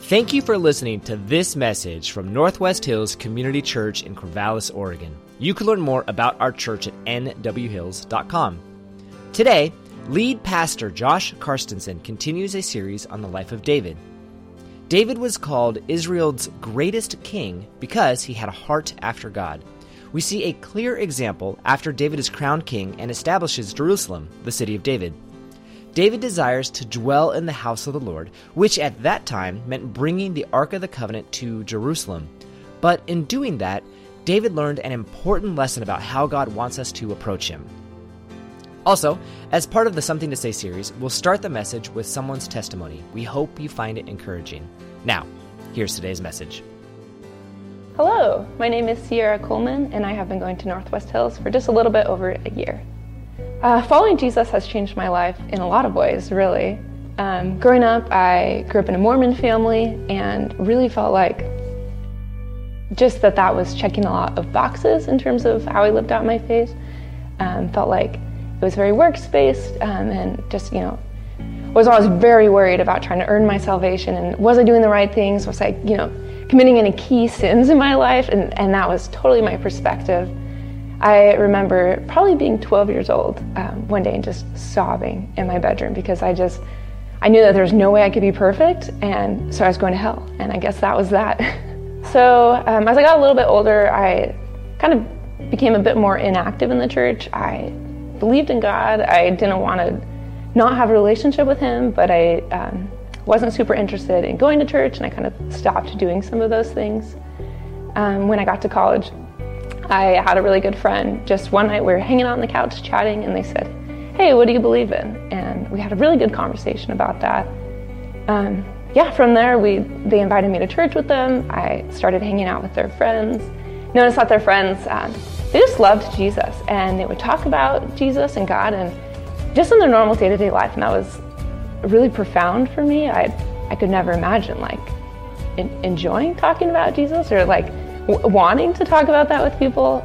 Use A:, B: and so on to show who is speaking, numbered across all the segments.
A: Thank you for listening to this message from Northwest Hills Community Church in Corvallis, Oregon. You can learn more about our church at nwhills.com. Today, lead pastor Josh Karstensen continues a series on the life of David. David was called Israel's greatest king because he had a heart after God. We see a clear example after David is crowned king and establishes Jerusalem, the city of David. David desires to dwell in the house of the Lord, which at that time meant bringing the Ark of the Covenant to Jerusalem. But in doing that, David learned an important lesson about how God wants us to approach him. Also, as part of the Something to Say series, we'll start the message with someone's testimony. We hope you find it encouraging. Now, here's today's message.
B: Hello, my name is Sierra Coleman, and I have been going to Northwest Hills for just a little bit over a year. Following Jesus has changed my life in a lot of ways, really. Growing up, I grew up in a Mormon family and really felt like just that was checking a lot of boxes in terms of how I lived out my faith. Felt like it was very works-based and just, was always very worried about trying to earn my salvation and was I doing the right things? Was I, committing any key sins in my life? And that was totally my perspective. I remember probably being 12 years old one day and just sobbing in my bedroom because I knew that there was no way I could be perfect, and so I was going to hell, and I guess that was that. So as I got a little bit older, I kind of became a bit more inactive in the church. I believed in God. I didn't want to not have a relationship with Him, but I wasn't super interested in going to church, and I kind of stopped doing some of those things. When I got to college, I had a really good friend. Just one night we were hanging out on the couch chatting, and they said, "Hey, what do you believe in?" And we had a really good conversation about that. From there, they invited me to church with them. I started hanging out with their friends. Noticed that their friends, they just loved Jesus, and they would talk about Jesus and God and just in their normal day-to-day life, and that was really profound for me. I could never imagine enjoying talking about Jesus or wanting to talk about that with people.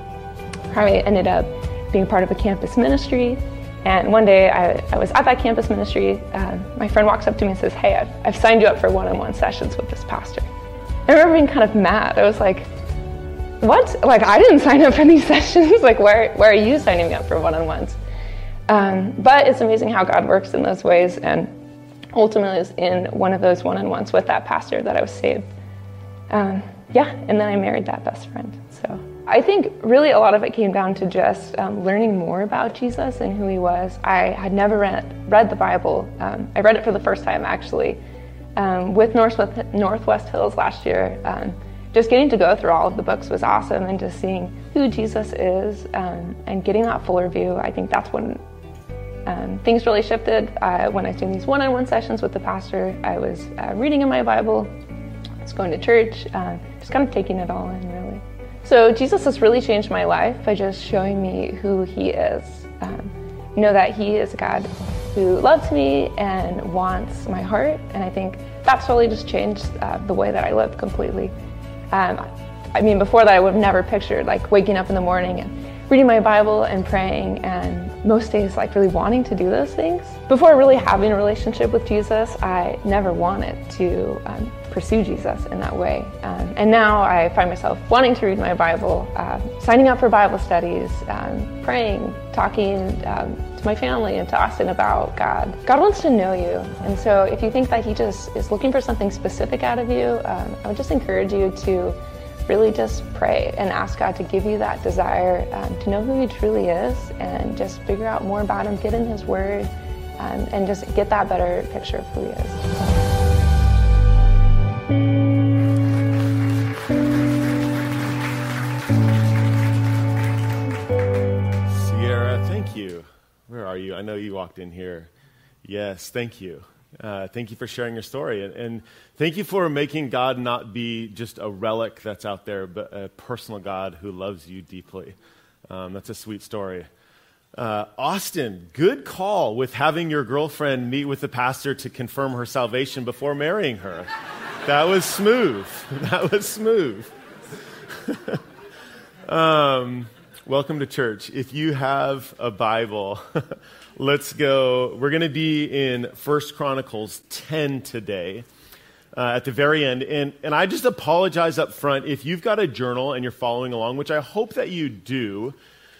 B: I ended up being part of a campus ministry, and one day I was at that campus ministry. My friend walks up to me and says, "Hey, I've signed you up for one-on-one sessions with this pastor." I remember being kind of mad. I was like, "What? I didn't sign up for these sessions. Where are you signing me up for one-on-ones?" But it's amazing how God works in those ways, and ultimately it was in one of those one-on-ones with that pastor that I was saved. And then I married that best friend. So I think really a lot of it came down to just learning more about Jesus and who He was. I had never read the Bible. I read it for the first time, actually, with Northwest Hills last year. Just getting to go through all of the books was awesome, and just seeing who Jesus is and getting that fuller view. I think that's when things really shifted. When I was doing these one-on-one sessions with the pastor, I was reading in my Bible, I was going to church, just kind of taking it all in, really. So Jesus has really changed my life by just showing me who He is. That He is a God who loves me and wants my heart, and I think that's really just changed the way that I live completely. Before that I would have never pictured waking up in the morning and reading my Bible and praying, and most days really wanting to do those things. Before really having a relationship with Jesus, I never wanted to pursue Jesus in that way. And now I find myself wanting to read my Bible, signing up for Bible studies, praying, talking to my family and to Austin about God. God wants to know you, and so if you think that He just is looking for something specific out of you, I would just encourage you to really just pray and ask God to give you that desire to know who He truly is, and just figure out more about Him, get in His Word, and just get that better picture of who He is.
C: Sierra, thank you. Where are you? I know you walked in here. Yes, thank you. Thank you for sharing your story, and thank you for making God not be just a relic that's out there, but a personal God who loves you deeply. That's a sweet story. Austin, good call with having your girlfriend meet with the pastor to confirm her salvation before marrying her. That was smooth. That was smooth. Welcome to church. If you have a Bible, let's go. We're going to be in 1 Chronicles 10 today. at the very end. And I just apologize up front if you've got a journal and you're following along, which I hope that you do.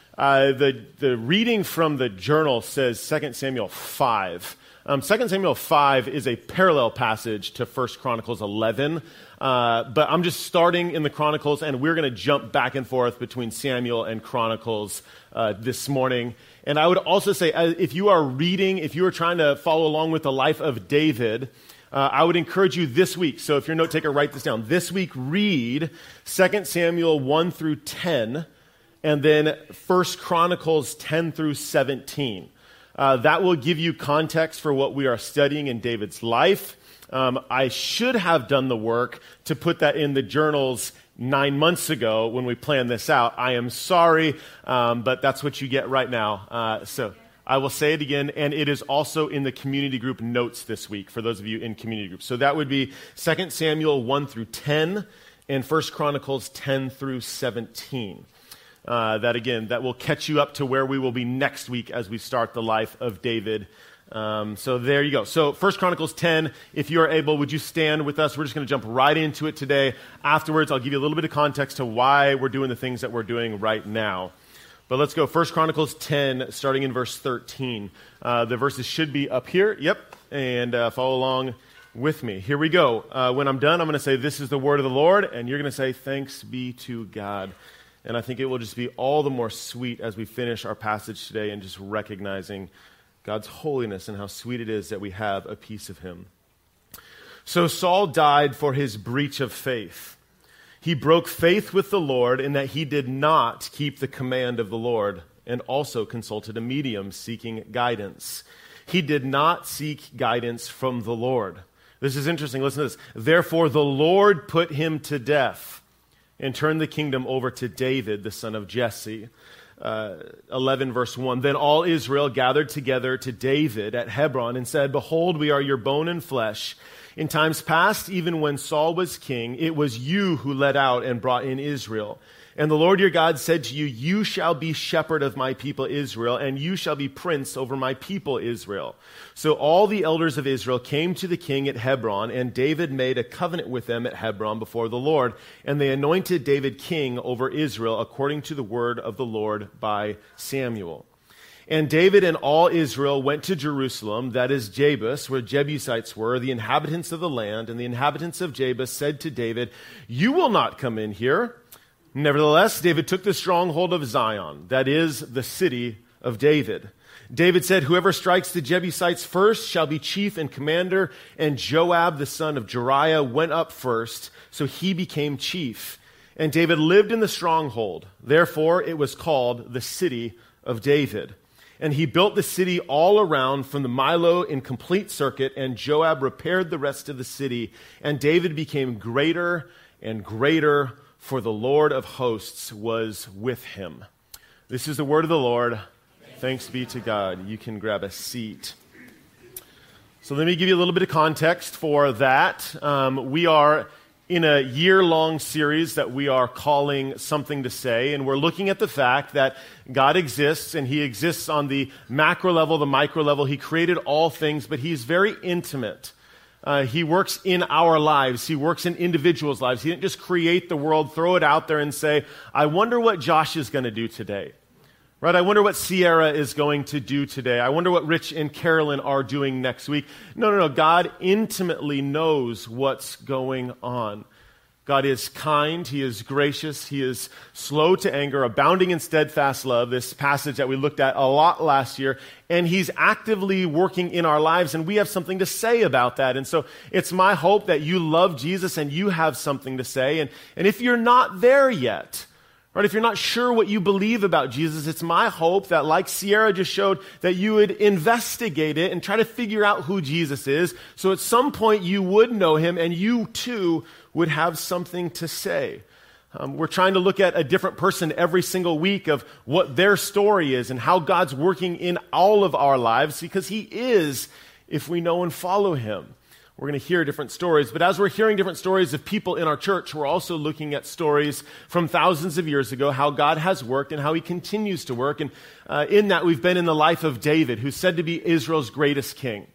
C: The reading from the journal says 2 Samuel 5. 2 Samuel 5 is a parallel passage to 1 Chronicles 11, but I'm just starting in the Chronicles, and we're going to jump back and forth between Samuel and Chronicles this morning. And I would also say, if you are trying to follow along with the life of David, I would encourage you this week, so if you're a note taker, write this down. This week, read 2 Samuel 1 through 10, and then 1 Chronicles 10 through 17. That will give you context for what we are studying in David's life. I should have done the work to put that in the journals 9 months ago when we planned this out. I am sorry, but that's what you get right now. So I will say it again, and it is also in the community group notes this week for those of you in community groups. So that would be 2 Samuel 1 through 10 and 1 Chronicles 10 through 17. That will catch you up to where we will be next week as we start the life of David. So there you go. So 1 Chronicles 10, if you are able, would you stand with us? We're just going to jump right into it today. Afterwards, I'll give you a little bit of context to why we're doing the things that we're doing right now. But let's go. 1 Chronicles 10, starting in verse 13. The verses should be up here. Yep. And follow along with me. Here we go. When I'm done, I'm going to say, "This is the word of the Lord," and you're going to say, "Thanks be to God." And I think it will just be all the more sweet as we finish our passage today and just recognizing God's holiness and how sweet it is that we have a piece of him. So Saul died for his breach of faith. He broke faith with the Lord in that he did not keep the command of the Lord and also consulted a medium seeking guidance. He did not seek guidance from the Lord. This is interesting. Listen to this. Therefore the Lord put him to death and turned the kingdom over to David, the son of Jesse. 11 verse 1. Then all Israel gathered together to David at Hebron and said, "Behold, we are your bone and flesh. In times past, even when Saul was king, it was you who led out and brought in Israel. And the Lord your God said to you, you shall be shepherd of my people Israel, and you shall be prince over my people Israel." So all the elders of Israel came to the king at Hebron, and David made a covenant with them at Hebron before the Lord. And they anointed David king over Israel according to the word of the Lord by Samuel. And David and all Israel went to Jerusalem, that is Jebus, where Jebusites were, the inhabitants of the land. And the inhabitants of Jebus said to David, "You will not come in here." Nevertheless, David took the stronghold of Zion, that is, the city of David. David said, "Whoever strikes the Jebusites first shall be chief and commander." And Joab, the son of Jeriah, went up first, so he became chief. And David lived in the stronghold. Therefore, it was called the city of David. And he built the city all around from the Milo in complete circuit, and Joab repaired the rest of the city. And David became greater and greater, for the Lord of hosts was with him. This is the word of the Lord. Thanks be to God. You can grab a seat. So let me give you a little bit of context for that. We are in a year-long series that we are calling Something to Say, and we're looking at the fact that God exists, and he exists on the macro level, the micro level. He created all things, but he's very intimate. He works in our lives. He works in individuals' lives. He didn't just create the world, throw it out there and say, "I wonder what Josh is going to do today." Right? I wonder what Sierra is going to do today. I wonder what Rich and Carolyn are doing next week. No. God intimately knows what's going on. God is kind. He is gracious. He is slow to anger, abounding in steadfast love, this passage that we looked at a lot last year. And he's actively working in our lives, and we have something to say about that. And so it's my hope that you love Jesus and you have something to say. And if you're not there yet, right, if you're not sure what you believe about Jesus, it's my hope that, like Sierra just showed, that you would investigate it and try to figure out who Jesus is. So at some point you would know him, and you too would have something to say. We're trying to look at a different person every single week of what their story is and how God's working in all of our lives, because he is, if we know and follow him. We're going to hear different stories, but as we're hearing different stories of people in our church, we're also looking at stories from thousands of years ago, how God has worked and how he continues to work. And in that, we've been in the life of David, who's said to be Israel's greatest king.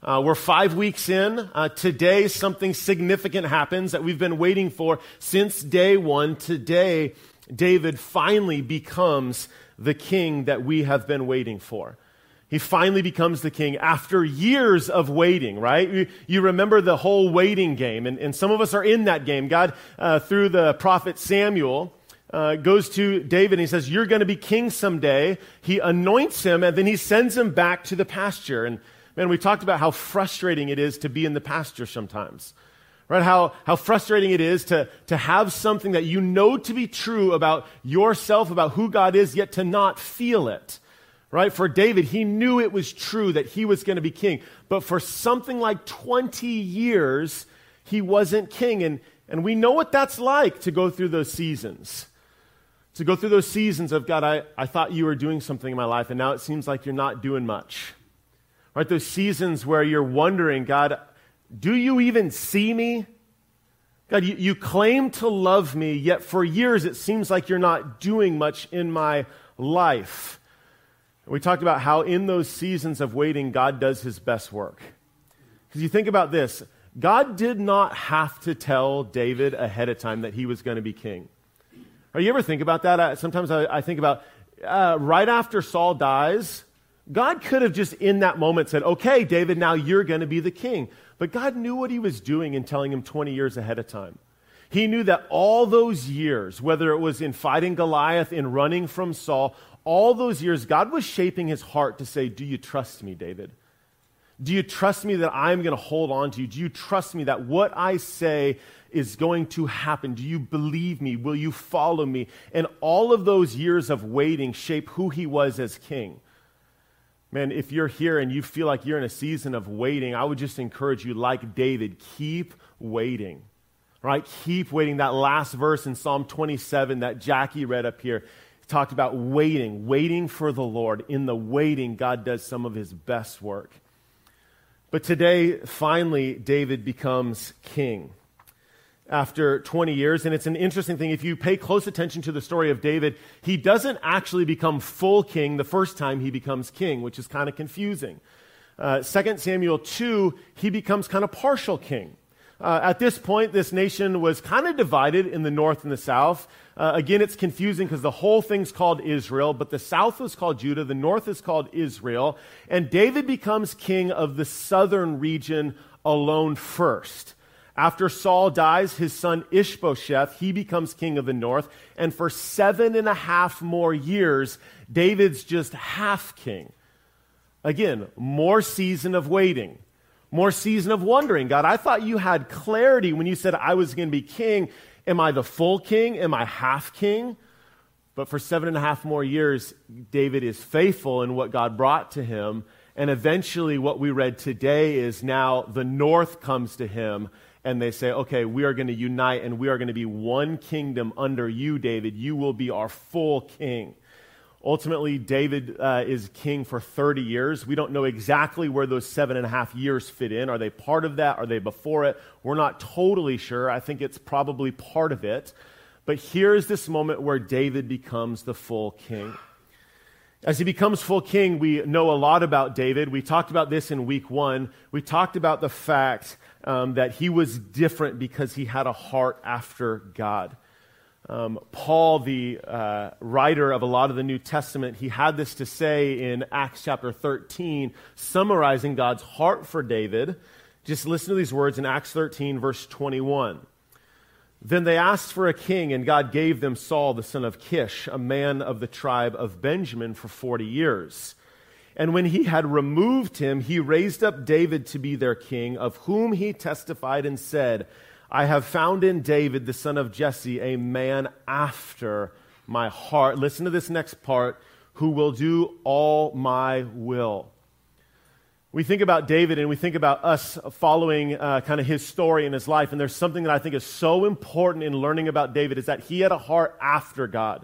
C: We're 5 weeks in. Today, something significant happens that we've been waiting for since day one. Today, David finally becomes the king that we have been waiting for. He finally becomes the king after years of waiting, right? You remember the whole waiting game, and some of us are in that game. God, through the prophet Samuel, goes to David and he says, you're going to be king someday. He anoints him, and then he sends him back to the pasture. And man, we talked about how frustrating it is to be in the pasture sometimes, right? How frustrating it is to have something that you know to be true about yourself, about who God is, yet to not feel it. Right? For David, he knew it was true that he was going to be king. But for something like 20 years, he wasn't king. And we know what that's like to go through those seasons. To go through those seasons of, God, I thought you were doing something in my life, and now it seems like you're not doing much. Right? Those seasons where you're wondering, God, do you even see me? God, you claim to love me, yet for years it seems like you're not doing much in my life. We talked about how in those seasons of waiting, God does his best work. Because you think about this, God did not have to tell David ahead of time that he was going to be king. Or you ever think about that? Sometimes I think about right after Saul dies, God could have just in that moment said, okay, David, now you're going to be the king. But God knew what he was doing in telling him 20 years ahead of time. He knew that all those years, whether it was in fighting Goliath, in running from Saul, all those years, God was shaping his heart to say, do you trust me, David? Do you trust me that I'm going to hold on to you? Do you trust me that what I say is going to happen? Do you believe me? Will you follow me? And all of those years of waiting shape who he was as king. Man, if you're here and you feel like you're in a season of waiting, I would just encourage you, like David, keep waiting. Right? Keep waiting. That last verse in Psalm 27 that Jackie read up here talked about waiting for the Lord. In the waiting, God does some of his best work. But today, finally, David becomes king after 20 years. And it's an interesting thing. If you pay close attention to the story of David, he doesn't actually become full king the first time he becomes king, which is kind of confusing. 2 Samuel 2, he becomes kind of partial king. At this point, this nation was kind of divided in the north and the south. Again, it's confusing because the whole thing's called Israel, but the south was called Judah, the north is called Israel, and David becomes king of the southern region alone first. After Saul dies, his son Ishbosheth, he becomes king of the north, and for 7.5 more years, David's just half king. Again, more season of waiting. More season of wondering. God, I thought you had clarity when you said I was going to be king. Am I the full king? Am I half king? But for 7.5 more years, David is faithful in what God brought to him. And eventually what we read today is now the north comes to him and they say, okay, we are going to unite and we are going to be one kingdom under you, David. You will be our full king. Ultimately, David is king for 30 years. We don't know exactly where those 7.5 years fit in. Are they part of that? Are they before it? We're not totally sure. I think it's probably part of it. But here's this moment where David becomes the full king. As he becomes full king, we know a lot about David. We talked about this in week 1. We talked about the fact that he was different because he had a heart after God. Paul, the writer of a lot of the New Testament, he had this to say in Acts chapter 13, summarizing God's heart for David. Just listen to these words in Acts 13, verse 21. Then they asked for a king, and God gave them Saul, the son of Kish, a man of the tribe of Benjamin, for 40 years. And when he had removed him, he raised up David to be their king, of whom he testified and said, I have found in David, the son of Jesse, a man after my heart. Listen to this next part, who will do all my will. We think about David and we think about us following kind of his story in his life, and there's something that I think is so important in learning about David is that he had a heart after God.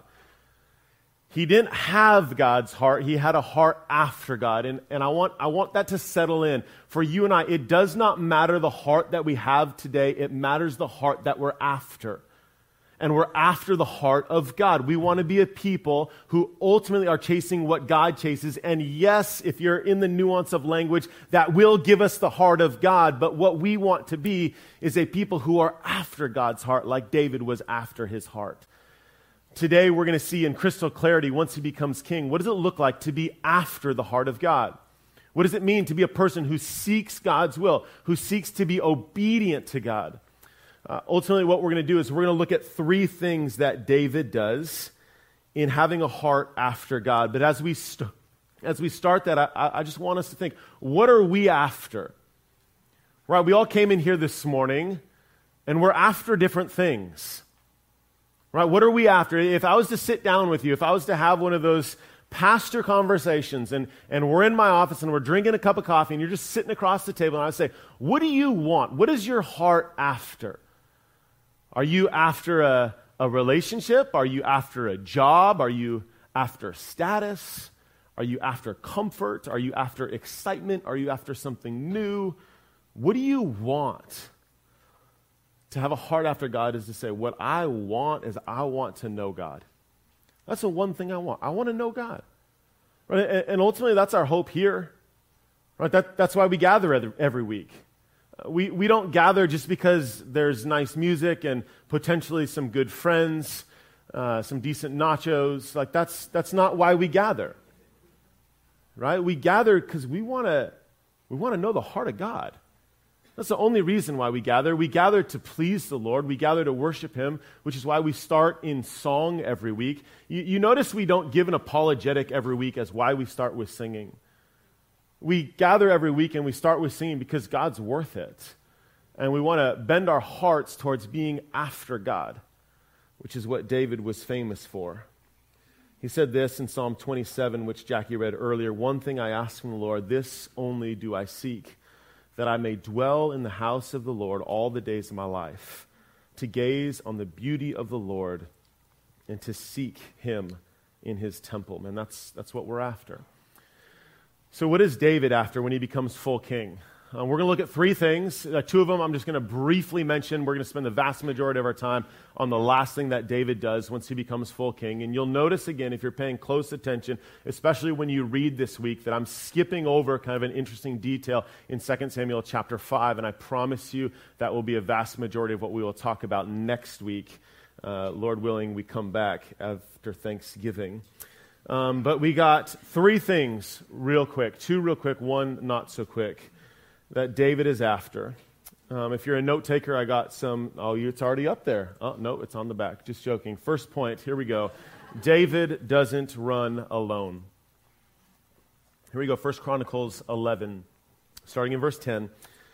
C: He didn't have God's heart. He had a heart after God. And I want that to settle in. For you and I, it does not matter the heart that we have today. It matters the heart that we're after. and we're after the heart of God. We want to be a people who ultimately are chasing what God chases. And yes, if you're in the nuance of language, that will give us the heart of God. But what we want to be is a people who are after God's heart, like David was after his heart. Today, we're going to see in crystal clarity, once he becomes king, what does it look like to be after the heart of God? What does it mean to be a person who seeks God's will, who seeks to be obedient to God? Ultimately, what we're going to do is we're going to look at three things that David does in having a heart after God. But as we start that, I just want us to think, what are we after? Right? We all came in here this morning, and we're after different things. Right? What are we after? If I was to sit down with you, if I was to have one of those pastor conversations, and we're in my office and we're drinking a cup of coffee, and you're just sitting across the table, and I say, what do you want? What is your heart after? Are you after a relationship? Are you after a job? Are you after status? Are you after comfort? Are you after excitement? Are you after something new? What do you want? To have a heart after God is to say, what I want is I want to know God. That's the one thing I want. I want to know God. Right? And ultimately, that's our hope here. Right? That's why we gather every week. We don't gather just because there's nice music and potentially some good friends, some decent nachos. Like that's not why we gather. Right? We gather because we want to know the heart of God. That's the only reason why we gather. We gather to please the Lord. We gather to worship Him, which is why we start in song every week. You notice we don't give an apologetic every week as why we start with singing. We gather every week and we start with singing because God's worth it. And we want to bend our hearts towards being after God, which is what David was famous for. He said this in Psalm 27, which Jackie read earlier, "One thing I ask from the Lord, this only do I seek, that I may dwell in the house of the Lord all the days of my life, to gaze on the beauty of the Lord and to seek Him in His temple." Man, that's what we're after. So what is David after when he becomes full king? We're going to look at three things. Two of them I'm just going to briefly mention. We're going to spend the vast majority of our time on the last thing that David does once he becomes full king. And you'll notice again, if you're paying close attention, especially when you read this week, that I'm skipping over kind of an interesting detail in 2 Samuel chapter 5. And I promise you that will be a vast majority of what we will talk about next week. Lord willing, we come back after Thanksgiving. But we got three things real quick, two real quick, one not so quick, that David is after. If you're a note taker, I got some. Oh, it's already up there. Oh, no, it's on the back. Just joking. First point, here we go. David doesn't run alone. Here we go, 1 Chronicles 11, starting in verse 10.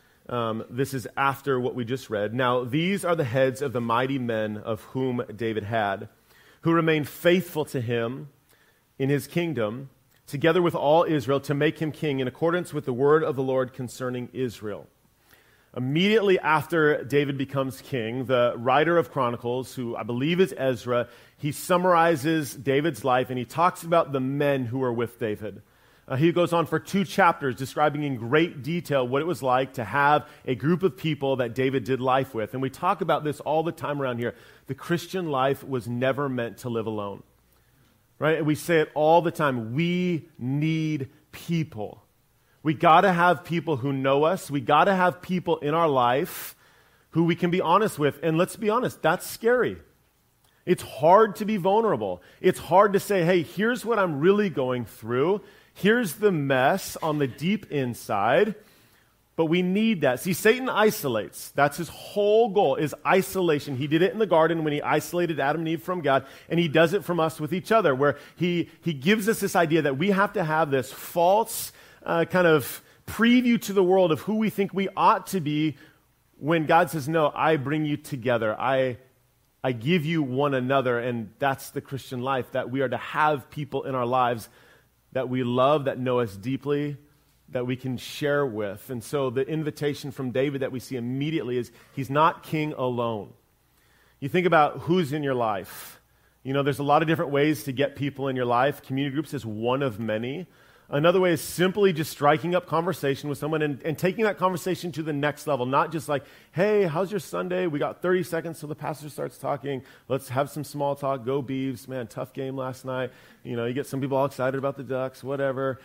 C: This is after what we just read. "Now, these are the heads of the mighty men of whom David had, who remained faithful to him in his kingdom, together with all Israel, to make him king in accordance with the word of the Lord concerning Israel." Immediately after David becomes king, the writer of Chronicles, who I believe is Ezra, he summarizes David's life and he talks about the men who were with David. He goes on for 2 chapters describing in great detail what it was like to have a group of people that David did life with. And we talk about this all the time around here. The Christian life was never meant to live alone. Right? We say it all the time. We need people. We got to have people who know us. We got to have people in our life who we can be honest with. And let's be honest, that's scary. It's hard to be vulnerable. It's hard to say, hey, here's what I'm really going through. Here's the mess on the deep inside. But we need that. See, Satan isolates. That's his whole goal, is isolation. He did it in the garden when he isolated Adam and Eve from God, and he does it from us with each other, where he gives us this idea that we have to have this false kind of preview to the world of who we think we ought to be, when God says, no, I bring you together. I give you one another, and that's the Christian life, that we are to have people in our lives that we love, that know us deeply, that we can share with. And so the invitation from David that we see immediately is he's not king alone. You think about who's in your life. You know, there's a lot of different ways to get people in your life. Community groups is one of many. Another way is simply just striking up conversation with someone and taking that conversation to the next level. Not just like, hey, how's your Sunday? We got 30 seconds till the pastor starts talking. Let's have some small talk. Go Beavs. Man, tough game last night. You know, you get some people all excited about the Ducks, whatever.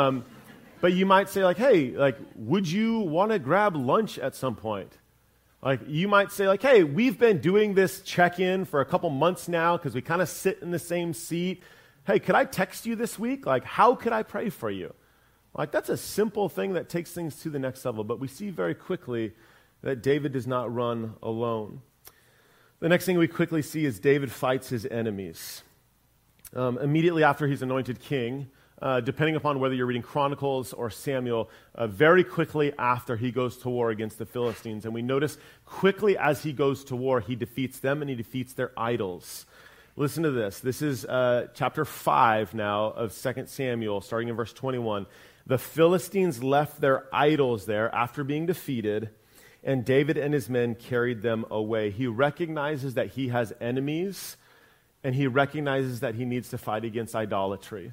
C: But you might say like, hey, like, would you want to grab lunch at some point? Like, you might say like, hey, we've been doing this check-in for a couple months now because we kind of sit in the same seat. Hey, could I text you this week? Like, how could I pray for you? Like, that's a simple thing that takes things to the next level. But we see very quickly that David does not run alone. The next thing we quickly see is David fights his enemies. Immediately after he's anointed king, depending upon whether you're reading Chronicles or Samuel, very quickly after he goes to war against the Philistines. And we notice quickly as he goes to war, he defeats them and he defeats their idols. Listen to this. This is chapter 5 now of 2 Samuel, starting in verse 21. The Philistines left their idols there after being defeated, and David and his men carried them away. He recognizes that he has enemies, and he recognizes that he needs to fight against idolatry.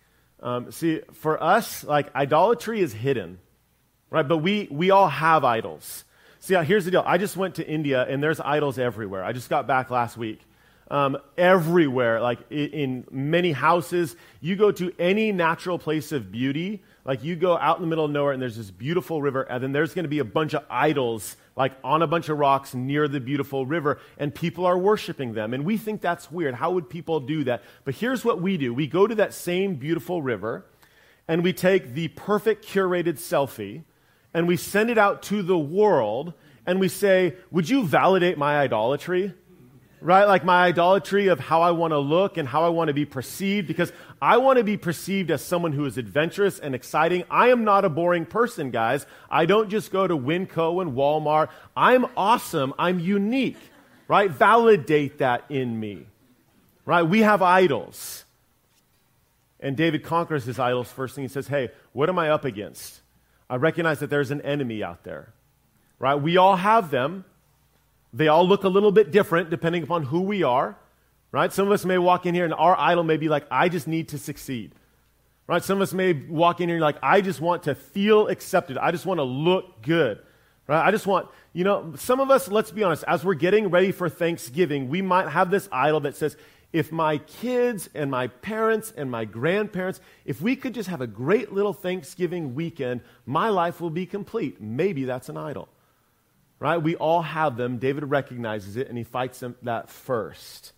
C: See, for us, like, idolatry is hidden, right? But we all have idols. See, here's the deal. I just went to India, and there's idols everywhere. I just got back last week. Everywhere, like in many houses, you go to any natural place of beauty, like you go out in the middle of nowhere and there's this beautiful river, and then there's going to be a bunch of idols like on a bunch of rocks near the beautiful river, and people are worshiping them. And we think that's weird. How would people do that? But here's what we do. We go to that same beautiful river and we take the perfect curated selfie and we send it out to the world and we say, would you validate my idolatry? Right? Like my idolatry of how I want to look and how I want to be perceived, because I want to be perceived as someone who is adventurous and exciting. I am not a boring person, guys. I don't just go to Winco and Walmart. I'm awesome. I'm unique. Right? Validate that in me. Right? We have idols. And David conquers his idols first thing. He says, hey, what am I up against? I recognize that there's an enemy out there. Right? We all have them. They all look a little bit different depending upon who we are, right? Some of us may walk in here and our idol may be like, I just need to succeed, right? Some of us may walk in here and like, I just want to feel accepted. I just want to look good, right? I just want, some of us, let's be honest, as we're getting ready for Thanksgiving, we might have this idol that says, if my kids and my parents and my grandparents, if we could just have a great little Thanksgiving weekend, my life will be complete. Maybe that's an idol. Right? We all have them. David recognizes it, and he fights that first.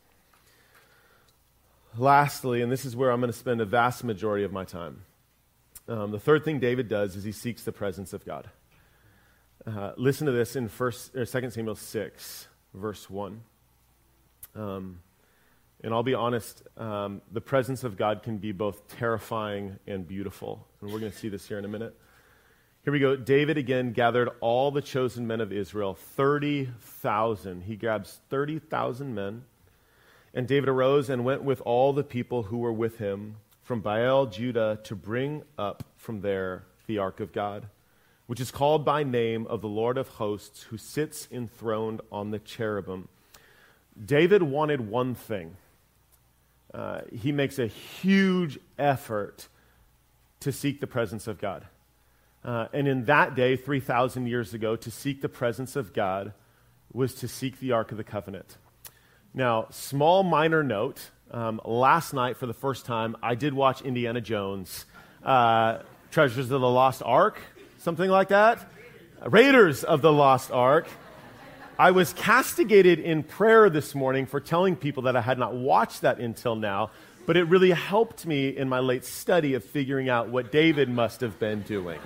C: Lastly, and this is where I'm going to spend a vast majority of my time, the third thing David does is he seeks the presence of God. Listen to this in 2 Samuel 6, verse 1. And I'll be honest, the presence of God can be both terrifying and beautiful. And we're going to see this here in a minute. Here we go. David again gathered all the chosen men of Israel, 30,000. He grabs 30,000 men. And David arose and went with all the people who were with him from Baal, Judah, to bring up from there the ark of God, which is called by name of the Lord of hosts, who sits enthroned on the cherubim. David wanted one thing. He makes a huge effort to seek the presence of God. And in that day, 3,000 years ago, to seek the presence of God was to seek the Ark of the Covenant. Now, small minor note, last night for the first time, I did watch Indiana Jones, Treasures of the Lost Ark, something like that. Raiders of the Lost Ark. I was castigated in prayer this morning for telling people that I had not watched that until now, but it really helped me in my late study of figuring out what David must have been doing.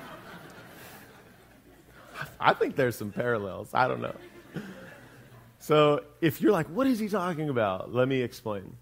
C: I think there's some parallels. I don't know. So if you're like, what is he talking about? Let me explain.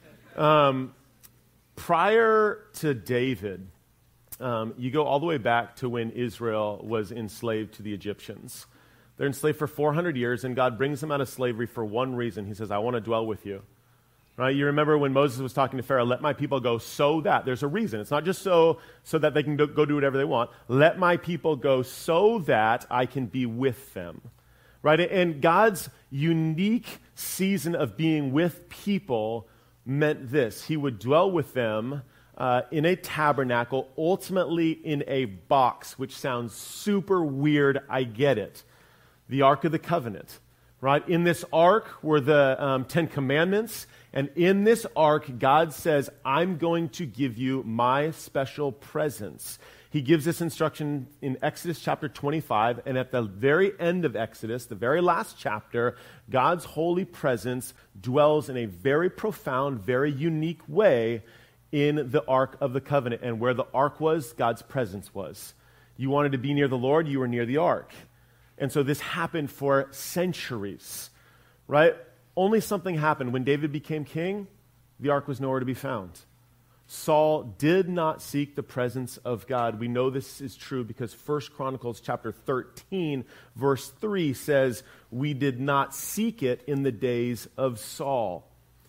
C: Prior to David, you go all the way back to when Israel was enslaved to the Egyptians. They're enslaved for 400 years, and God brings them out of slavery for one reason. He says, I want to dwell with you. Right? You remember when Moses was talking to Pharaoh, let my people go so that. There's a reason. It's not just so that they can go do whatever they want. Let my people go so that I can be with them. Right? And God's unique season of being with people meant this. He would dwell with them in a tabernacle, ultimately in a box, which sounds super weird. I get it. The Ark of the Covenant, right? In this Ark were the 10 Commandments, and in this Ark, God says, I'm going to give you my special presence. He gives this instruction in Exodus chapter 25, and at the very end of Exodus, the very last chapter, God's holy presence dwells in a very profound, very unique way in the Ark of the Covenant. And where the Ark was, God's presence was. You wanted to be near the Lord, you were near the Ark. And so this happened for centuries, right? Only something happened. When David became king, the Ark was nowhere to be found. Saul did not seek the presence of God. We know this is true because 1 Chronicles chapter 13, verse 3 says, we did not seek it in the days of Saul.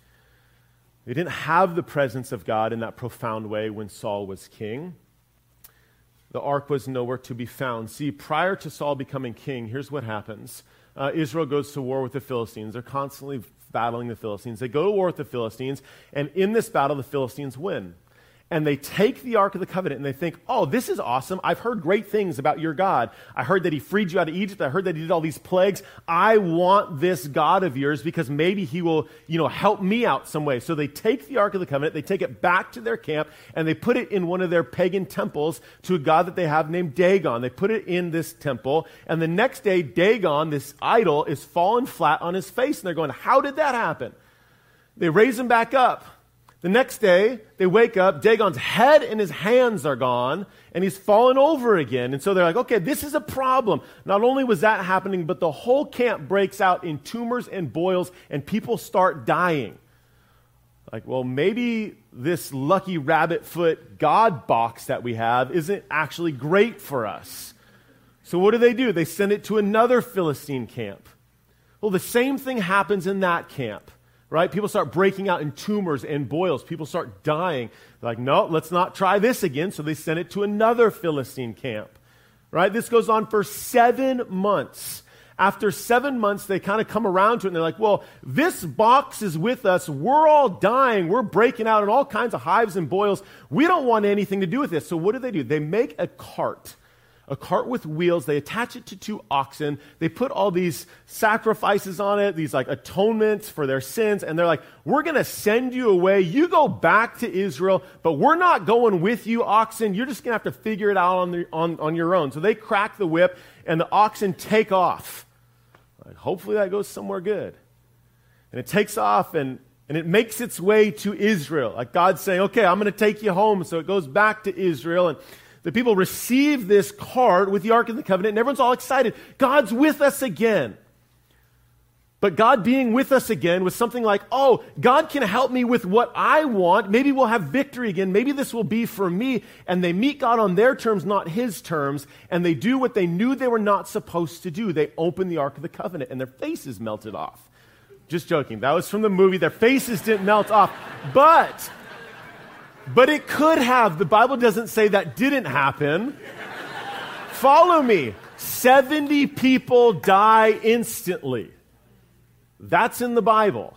C: They didn't have the presence of God in that profound way when Saul was king. The ark was nowhere to be found. See, prior to Saul becoming king, here's what happens. Israel goes to war with the Philistines. They're constantly battling the Philistines. They go to war with the Philistines, and in this battle, the Philistines win. And they take the Ark of the Covenant, and they think, oh, this is awesome. I've heard great things about your God. I heard that he freed you out of Egypt. I heard that he did all these plagues. I want this God of yours because maybe he will, help me out some way. So they take the Ark of the Covenant, they take it back to their camp, and they put it in one of their pagan temples to a god that they have named Dagon. They put it in this temple, and the next day, Dagon, this idol, is fallen flat on his face, and they're going, how did that happen? They raise him back up. The next day, they wake up, Dagon's head and his hands are gone, and he's fallen over again. And so they're like, okay, this is a problem. Not only was that happening, but the whole camp breaks out in tumors and boils, and people start dying. Like, well, maybe this lucky rabbit foot God box that we have isn't actually great for us. So what do? They send it to another Philistine camp. Well, the same thing happens in that camp. Right? People start breaking out in tumors and boils. People start dying. They're like, no, let's not try this again. So they send it to another Philistine camp. Right? This goes on for 7 months. After 7 months, they kind of come around to it, and they're like, well, this box is with us. We're all dying. We're breaking out in all kinds of hives and boils. We don't want anything to do with this. So what do? They make a cart with wheels. They attach it to 2 oxen. They put all these sacrifices on it, these like atonements for their sins, and they're like, we're going to send you away. You go back to Israel, but we're not going with you, oxen. You're just going to have to figure it out on your own. So they crack the whip, and the oxen take off. Like, hopefully that goes somewhere good. And it takes off, and it makes its way to Israel. Like God's saying, okay, I'm going to take you home. So it goes back to Israel, and the people receive this cart with the Ark of the Covenant, and everyone's all excited. God's with us again. But God being with us again was something like, oh, God can help me with what I want. Maybe we'll have victory again. Maybe this will be for me. And they meet God on their terms, not his terms, and they do what they knew they were not supposed to do. They open the Ark of the Covenant, and their faces melted off. Just joking. That was from the movie. Their faces didn't melt off. But it could have. The Bible doesn't say that didn't happen. Follow me. 70 people die instantly. That's in the Bible.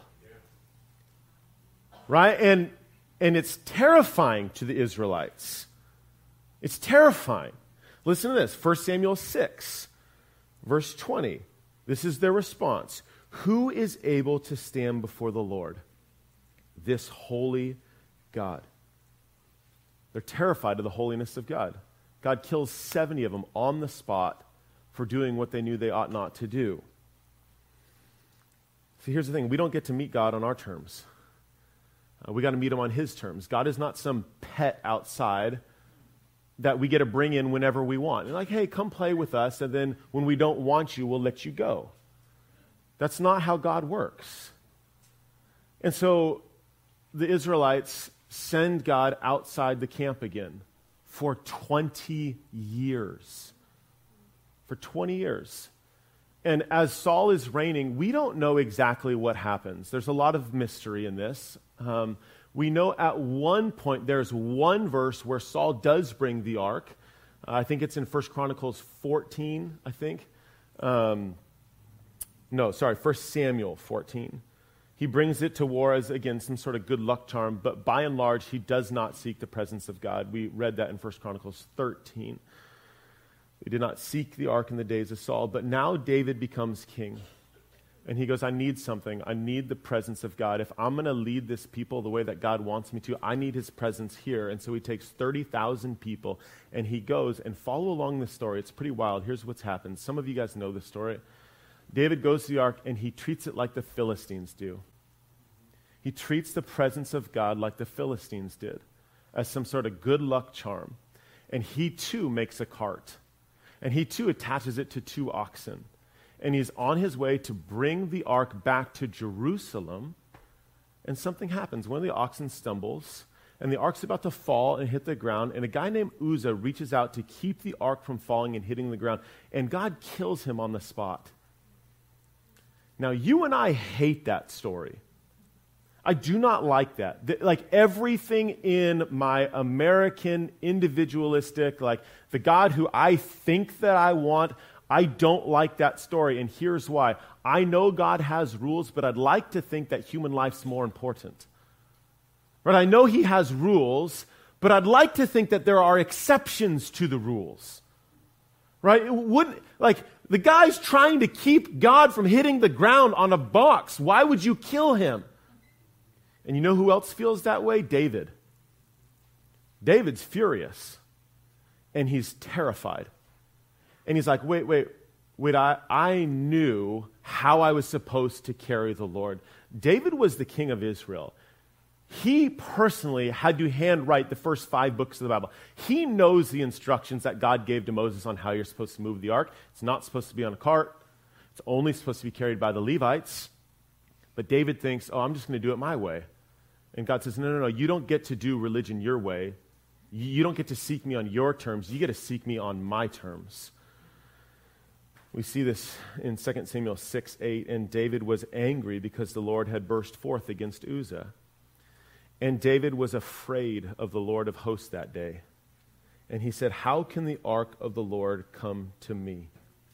C: Right? And it's terrifying to the Israelites. It's terrifying. Listen to this. 1 Samuel 6, verse 20. This is their response. Who is able to stand before the Lord? This holy God. They're terrified of the holiness of God. God kills 70 of them on the spot for doing what they knew they ought not to do. See, here's the thing. We don't get to meet God on our terms. We got to meet him on his terms. God is not some pet outside that we get to bring in whenever we want. And like, hey, come play with us, and then when we don't want you, we'll let you go. That's not how God works. And so the Israelites send God outside the camp again for 20 years. For 20 years. And as Saul is reigning, we don't know exactly what happens. There's a lot of mystery in this. We know at one point there's one verse where Saul does bring the ark. I think it's in 1 Chronicles 14, I think. 1 Samuel 14. He brings it to war as, again, some sort of good luck charm, but by and large, he does not seek the presence of God. We read that in 1 Chronicles 13. He did not seek the ark in the days of Saul, but now David becomes king. And he goes, I need something. I need the presence of God. If I'm going to lead this people the way that God wants me to, I need his presence here. And so he takes 30,000 people, and he goes and follow along the story. It's pretty wild. Here's what's happened. Some of you guys know this story. David goes to the ark, and he treats it like the Philistines do. He treats the presence of God like the Philistines did, as some sort of good luck charm. And he too makes a cart. And he too attaches it to 2 oxen. And he's on his way to bring the ark back to Jerusalem. And something happens. One of the oxen stumbles, and the ark's about to fall and hit the ground. And a guy named Uzzah reaches out to keep the ark from falling and hitting the ground. And God kills him on the spot. Now, you and I hate that story. I do not like that. Like everything in my American individualistic, like the God who I think that I want, I don't like that story, and here's why. I know God has rules, but I'd like to think that human life's more important. Right? I know he has rules, but I'd like to think that there are exceptions to the rules. Right? It wouldn't, like, the guy's trying to keep God from hitting the ground on a box. Why would you kill him? And you know who else feels that way? David. David's furious. And he's terrified. And he's like, wait, I knew how I was supposed to carry the Lord. David was the king of Israel. He personally had to handwrite the first 5 books of the Bible. He knows the instructions that God gave to Moses on how you're supposed to move the ark. It's not supposed to be on a cart. It's only supposed to be carried by the Levites. But David thinks, I'm just going to do it my way. And God says, no, you don't get to do religion your way. You don't get to seek me on your terms. You get to seek me on my terms. We see this in 2 Samuel 6:8, and David was angry because the Lord had burst forth against Uzzah. And David was afraid of the Lord of hosts that day. And he said, how can the ark of the Lord come to me?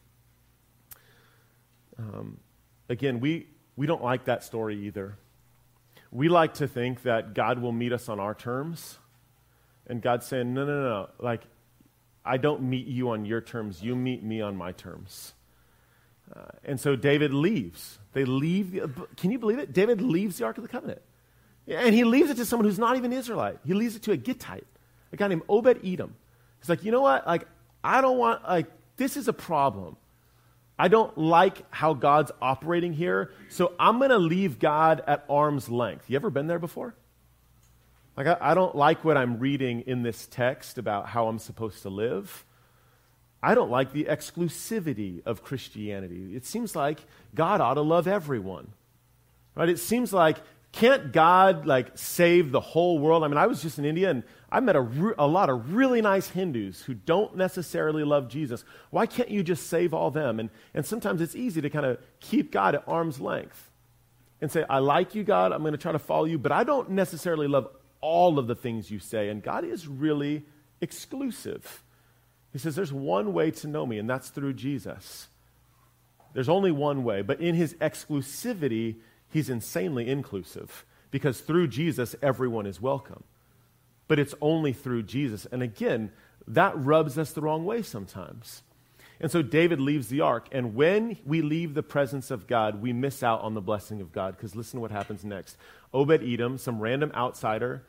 C: Again, we don't like that story either. We like to think that God will meet us on our terms. And God's saying, no. Like, I don't meet you on your terms. You meet me on my terms. And so David leaves. Can you believe it? David leaves the Ark of the Covenant. And he leaves it to someone who's not even Israelite. He leaves it to a Gittite, a guy named Obed-Edom. He's like, you know what? Like, I don't want, this is a problem. I don't like how God's operating here, so I'm going to leave God at arm's length. You ever been there before? Like, I don't like what I'm reading in this text about how I'm supposed to live. I don't like the exclusivity of Christianity. It seems like God ought to love everyone. Right? It seems like, can't God, save the whole world? I mean, I was just in India, and I met a lot of really nice Hindus who don't necessarily love Jesus. Why can't you just save all them? And sometimes it's easy to kind of keep God at arm's length and say, I like you, God, I'm going to try to follow you, but I don't necessarily love all of the things you say. And God is really exclusive. He says, there's one way to know me, and that's through Jesus. There's only one way, but in his exclusivity, he's insanely inclusive, because through Jesus, everyone is welcome. But it's only through Jesus. And again, that rubs us the wrong way sometimes. And so David leaves the ark, and when we leave the presence of God, we miss out on the blessing of God, because listen to what happens next. Obed-Edom, some random outsider,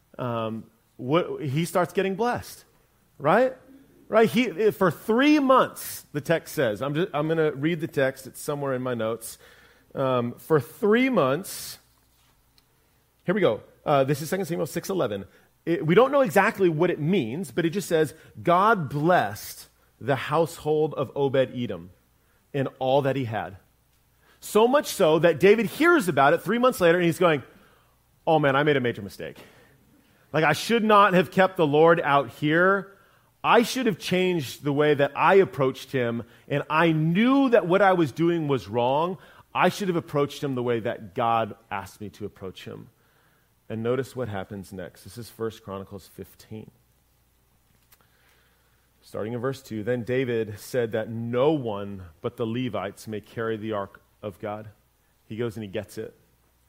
C: he starts getting blessed, right? Right? For 3 months, the text says, I'm going to read the text, it's somewhere in my notes. For 3 months, here we go. This is 2 Samuel 6:11. We don't know exactly what it means, but it just says, God blessed the household of Obed-Edom in all that he had. So much so that David hears about it 3 months later, and he's going, oh man, I made a major mistake. I should not have kept the Lord out here. I should have changed the way that I approached him, and I knew that what I was doing was wrong. I should have approached him the way that God asked me to approach him. And notice what happens next. This is 1 Chronicles 15. Starting in verse 2, then David said that no one but the Levites may carry the ark of God. He goes and he gets it.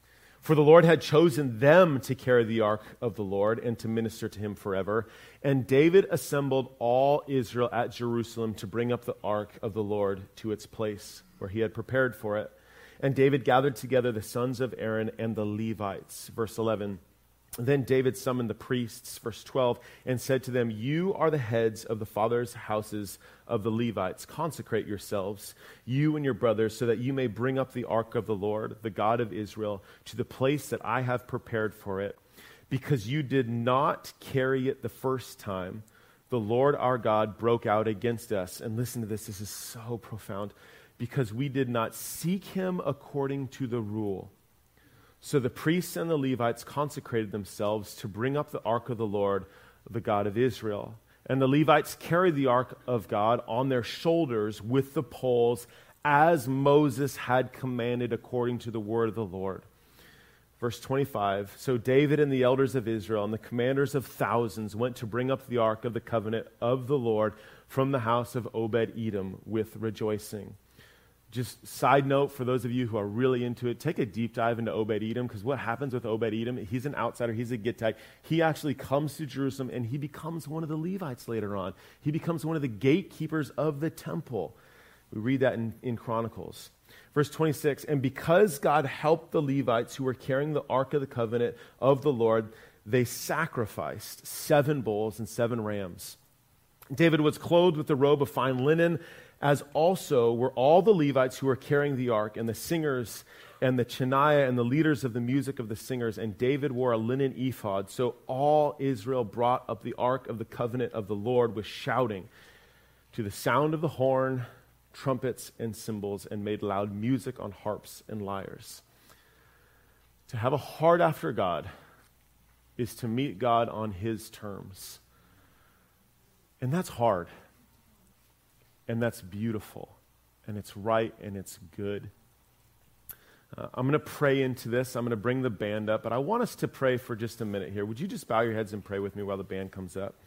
C: For the Lord had chosen them to carry the ark of the Lord and to minister to him forever. And David assembled all Israel at Jerusalem to bring up the ark of the Lord to its place where he had prepared for it. And David gathered together the sons of Aaron and the Levites. Verse 11. Then David summoned the priests, verse 12, and said to them, "You are the heads of the fathers' houses of the Levites. Consecrate yourselves, you and your brothers, so that you may bring up the ark of the Lord, the God of Israel, to the place that I have prepared for it. Because you did not carry it the first time, the Lord our God broke out against us." And listen to this is so profound. "Because we did not seek him according to the rule. So the priests and the Levites consecrated themselves to bring up the ark of the Lord, the God of Israel. And the Levites carried the ark of God on their shoulders with the poles, as Moses had commanded according to the word of the Lord." Verse 25, "So David and the elders of Israel and the commanders of thousands went to bring up the ark of the covenant of the Lord from the house of Obed-Edom with rejoicing." Just side note for those of you who are really into it, take a deep dive into Obed-Edom, because what happens with Obed-Edom, he's an outsider, he's a Gittite. He actually comes to Jerusalem and he becomes one of the Levites later on. He becomes one of the gatekeepers of the temple. We read that in Chronicles. Verse 26, "And because God helped the Levites who were carrying the ark of the covenant of the Lord, they sacrificed 7 bulls and 7 rams. David was clothed with the robe of fine linen, as also were all the Levites who were carrying the ark, and the singers, and the Chaniah, and the leaders of the music of the singers. And David wore a linen ephod. So all Israel brought up the ark of the covenant of the Lord with shouting, to the sound of the horn, trumpets, and cymbals, and made loud music on harps and lyres." To have a heart after God is to meet God on his terms. And that's hard. And that's beautiful, and it's right, and it's good. I'm going to pray into this. I'm going to bring the band up, but I want us to pray for just a minute here. Would you just bow your heads and pray with me while the band comes up?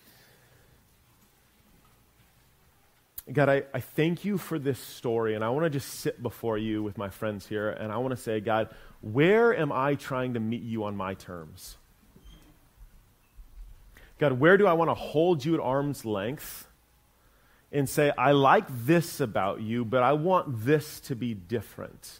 C: God, I thank you for this story, and I want to just sit before you with my friends here, and I want to say, God, where am I trying to meet you on my terms? God, where do I want to hold you at arm's length and say, I like this about you, but I want this to be different?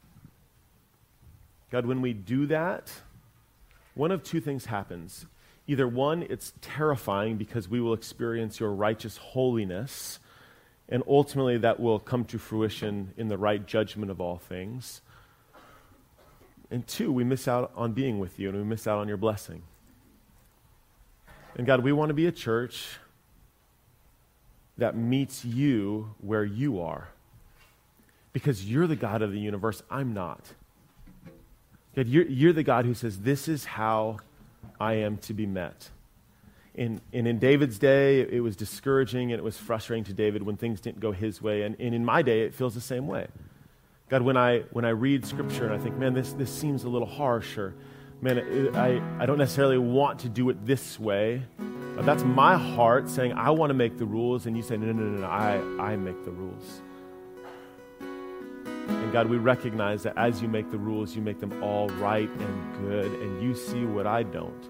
C: God, when we do that, one of 2 things happens. Either one, it's terrifying because we will experience your righteous holiness, and ultimately that will come to fruition in the right judgment of all things. And 2, we miss out on being with you, and we miss out on your blessing. And God, we want to be a church that meets you where you are. Because you're the God of the universe, I'm not. God, you're the God who says, this is how I am to be met. And in David's day, it was discouraging and it was frustrating to David when things didn't go his way. And in my day, it feels the same way. God, when I read Scripture and I think, man, this seems a little harsh, or man, I don't necessarily want to do it this way. That's my heart saying, I want to make the rules, and you say, no, I make the rules. And God, we recognize that as you make the rules, you make them all right and good, and you see what I don't.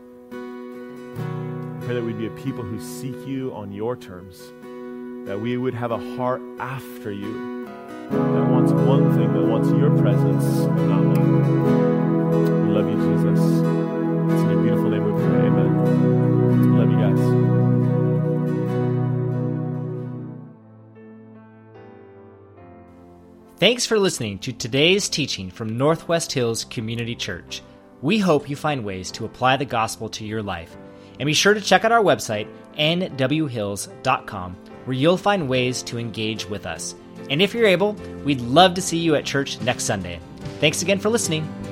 C: I pray that we'd be a people who seek you on your terms, that we would have a heart after you, that wants one thing, that wants your presence, not me. We love you, Jesus. It's in your beautiful name we pray, amen. Love you guys.
A: Thanks for listening to today's teaching from Northwest Hills Community Church. We hope you find ways to apply the gospel to your life. And be sure to check out our website, nwhills.com, where you'll find ways to engage with us. And if you're able, we'd love to see you at church next Sunday. Thanks again for listening.